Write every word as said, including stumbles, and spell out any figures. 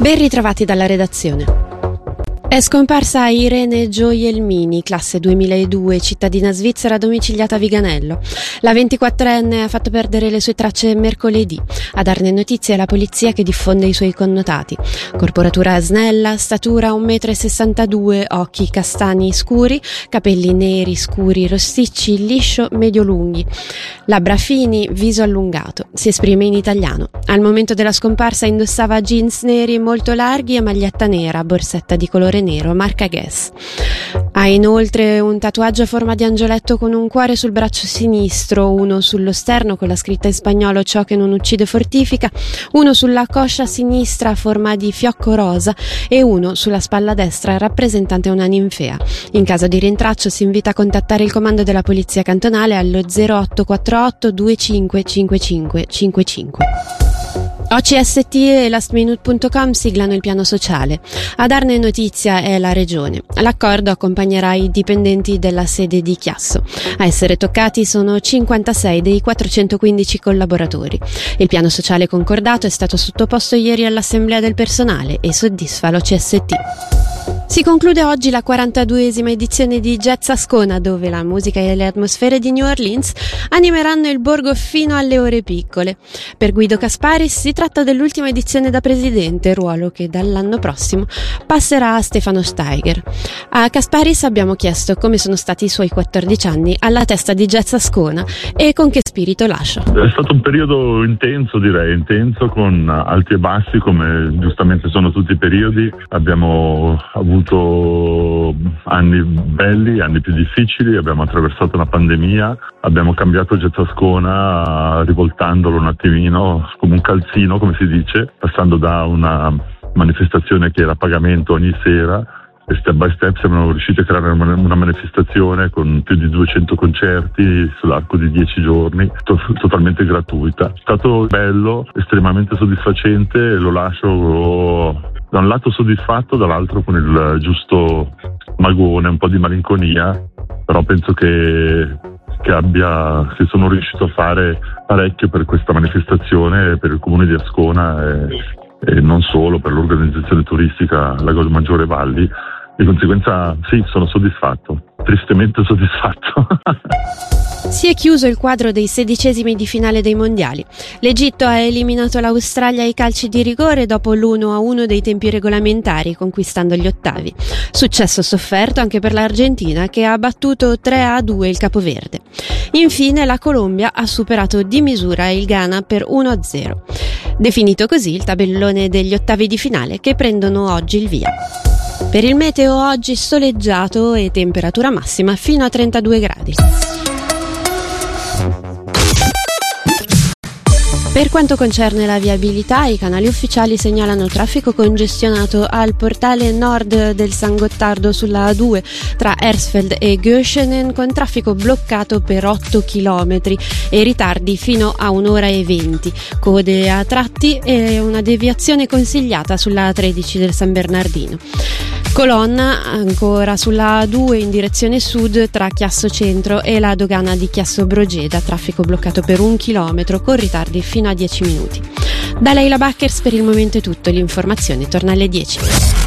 Ben ritrovati dalla redazione. È scomparsa Irene Gioielmini, classe duemiladue, cittadina svizzera domiciliata a Viganello. La ventiquattrenne ha fatto perdere le sue tracce mercoledì. A darne notizie è la polizia che diffonde i suoi connotati. Corporatura snella, statura un metro e sessantadue, occhi castani scuri, capelli neri scuri rosticci, liscio medio lunghi, labbra fini, viso allungato. Si esprime in italiano. Al momento della scomparsa indossava jeans neri molto larghi e maglietta nera, borsetta di colore nero, marca Guess. Ha inoltre un tatuaggio a forma di angioletto con un cuore sul braccio sinistro, uno sullo sterno con la scritta in spagnolo "ciò che non uccide fortifica", uno sulla coscia sinistra a forma di fiocco rosa e uno sulla spalla destra rappresentante una ninfea. In caso di rintraccio si invita a contattare il comando della polizia cantonale allo zero otto quattro otto due cinque cinque cinque cinque cinque. O C S T e last minute punto com siglano il piano sociale. A darne notizia è la Regione. L'accordo accompagnerà i dipendenti della sede di Chiasso. A essere toccati sono cinquantasei dei quattrocentoquindici collaboratori. Il piano sociale concordato è stato sottoposto ieri all'assemblea del personale e soddisfa l'O C S T. Si conclude oggi la quarantaduesima edizione di Jazz Ascona, dove la musica e le atmosfere di New Orleans animeranno il borgo fino alle ore piccole. Per Guido Kasparis si tratta dell'ultima edizione da presidente, ruolo che dall'anno prossimo passerà a Stefano Steiger. A Kasparis abbiamo chiesto come sono stati i suoi quattordici anni alla testa di Jazz Ascona e con che spirito lascia. È stato un periodo intenso, direi, intenso, con alti e bassi, come giustamente sono tutti i periodi. Abbiamo avuto anni belli, anni più difficili, abbiamo attraversato una pandemia, abbiamo cambiato Jazz Ascona rivoltandolo un attimino come un calzino, come si dice, passando da una manifestazione che era a pagamento ogni sera e step by step siamo riusciti a creare una manifestazione con più di duecento concerti sull'arco di dieci giorni, to- totalmente gratuita. È stato bello, estremamente soddisfacente e lo lascio da un lato soddisfatto, dall'altro con il giusto magone, un po' di malinconia, però penso che, che abbia, che sono riuscito a fare parecchio per questa manifestazione, per il comune di Ascona e, e non solo, per l'organizzazione turistica Lago Maggiore Valli. Di conseguenza sì, sono soddisfatto, tristemente soddisfatto. Si è chiuso il quadro dei sedicesimi di finale dei mondiali. L'Egitto ha eliminato l'Australia ai calci di rigore dopo l'uno a uno dei tempi regolamentari, conquistando gli ottavi. Successo sofferto anche per l'Argentina, che ha battuto tre a due il Capoverde. Infine la Colombia ha superato di misura il Ghana per uno a zero. Definito così il tabellone degli ottavi di finale che prendono oggi il via. Per il meteo oggi soleggiato e temperatura massima fino a trentadue gradi. Per quanto concerne la viabilità, i canali ufficiali segnalano traffico congestionato al portale nord del San Gottardo sulla A due tra Hersfeld e Göschenen, con traffico bloccato per otto chilometri e ritardi fino a un'ora e venti, code a tratti e una deviazione consigliata sulla A tredici del San Bernardino. Colonna ancora sulla A due in direzione sud tra Chiasso Centro e la dogana di Chiasso Brogeda, traffico bloccato per un chilometro con ritardi fino a dieci minuti. Da Leila Backers per il momento è tutto, l'informazione torna alle dieci.